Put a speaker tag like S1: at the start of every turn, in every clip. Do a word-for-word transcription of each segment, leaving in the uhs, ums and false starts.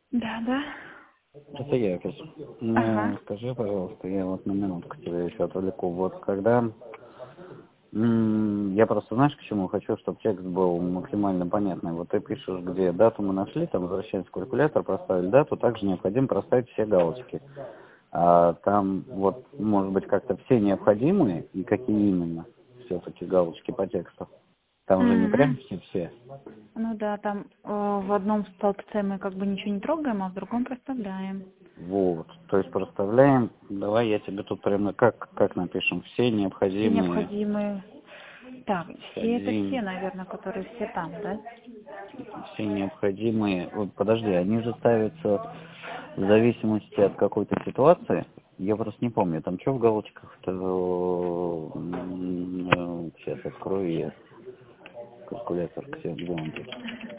S1: Да, да.
S2: Это я опять.
S1: Ага.
S2: Ну, скажи, пожалуйста, я вот на минутку тебя еще отвлеку. Вот когда... м, Я просто, знаешь, к чему хочу, чтобы текст был максимально понятный. Вот ты пишешь, где дату мы нашли, там возвращаемся в калькулятор, проставили дату, также необходимо проставить все галочки. А там вот, может быть, как-то все необходимые, и какие именно все-таки галочки по тексту. Там же не прям
S1: М.
S2: все-все.
S1: Ну да, там э, в одном столбце мы как бы ничего не трогаем, а в другом проставляем.
S2: Вот, то есть проставляем, давай я тебе тут прямо как, как напишем, все
S1: Все
S2: необходимые,
S1: необходимые. Так, все это
S2: один,
S1: все, наверное, которые все там, да?
S2: все необходимые, вот подожди, они же ставятся в зависимости от какой-то ситуации, я просто не помню, там что в галочках-то, м, э, сейчас открою я калькулятор, где где он тут?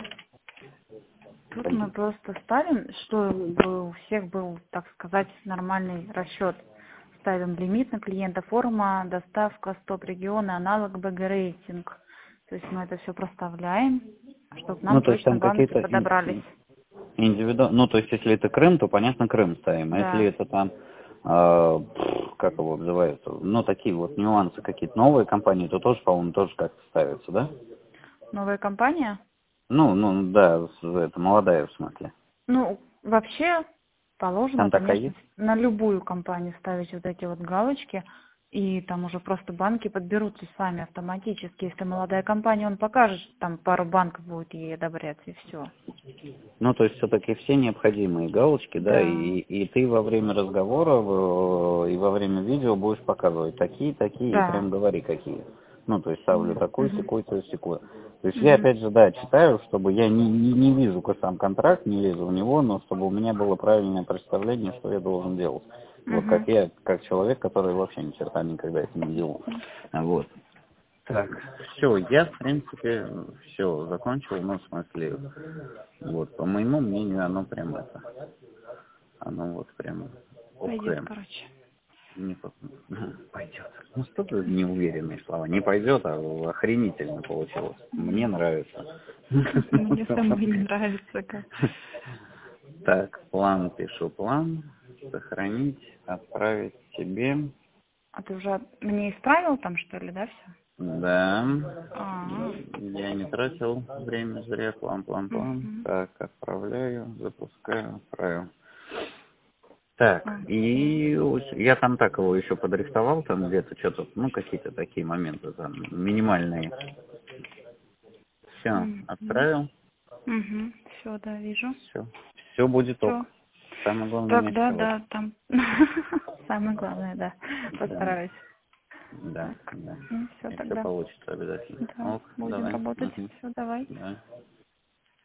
S1: Тут мы
S2: Там,
S1: просто ставим, чтобы у всех был, так сказать, нормальный расчет. Ставим лимит на клиента, форма, доставка, стоп региона, аналог бэ гэ рейтинг. То есть мы это все проставляем, чтобы
S2: ну
S1: нам
S2: то есть
S1: точно
S2: там
S1: банки
S2: какие-то
S1: подобрались.
S2: индивидуально, ну то есть если это Крым, то понятно Крым ставим, а если
S1: Да.
S2: это там, э, пф, как его обзывают, ну такие вот нюансы какие-то новые компании, то тоже, по-моему, тоже как-то ставятся, да?
S1: Новая компания?
S2: Ну, ну да, с- это молодая в смысле.
S1: Ну, вообще положено,
S2: Там такая
S1: конечно,
S2: есть?
S1: на любую компанию ставить вот эти вот галочки, и там уже просто банки подберутся сами автоматически. Если молодая компания, он покажет, там пару банков будет ей одобряться, и все.
S2: Ну, то есть все-таки все необходимые галочки, да,
S1: Да,
S2: и, и ты во время разговора э, и во время видео будешь показывать такие, такие, и прям
S1: да.
S2: говори какие. Ну, то есть ставлю
S1: Мгм,
S2: такой,
S1: мгм,
S2: секой, то секой. То есть я
S1: мгм,
S2: опять же, да, читаю, чтобы я не, не, не вижу сам контракт, не лезу в него, но чтобы у меня было правильное представление, что я должен делать. Вот как
S1: мгм.
S2: я, как человек, который вообще ни черта никогда этим не делал. Вот. Так, все, я, в принципе, все закончил, ну, в смысле, вот, по моему мнению, оно прям это, оно вот прям, ох,
S1: Пойдет,
S2: эм,
S1: короче.
S2: не по- пойдет. Ну, что за неуверенные слова? Не пойдет, а охренительно получилось. Мне
S1: М.
S2: нравится.
S1: Мне самой не нравится как.
S2: Так, план пишу, план, сохранить, отправить тебе.
S1: А ты уже мне исправил там, что ли, да, все?
S2: Да,
S1: А,
S2: я не тратил время зря, план, план, план.
S1: угу.
S2: Так, отправляю, запускаю, отправил. Так,
S1: Окей.
S2: и я там так его еще подрихтовал, там где-то что-то, ну, какие-то такие моменты там минимальные. Все,
S1: Угу.
S2: отправил,
S1: Угу. Все, да, вижу.
S2: все. Все будет
S1: Все.
S2: ок. Самое главное не
S1: Так, да,
S2: ошибаться.
S1: да, там. Самое главное, да.
S2: Да,
S1: Постараюсь.
S2: да,
S1: Так.
S2: да.
S1: Ну, все
S2: И все
S1: тогда.
S2: получится обязательно.
S1: Да,
S2: Ок,
S1: будем
S2: давай.
S1: работать.
S2: Угу.
S1: Все, давай.
S2: Давай.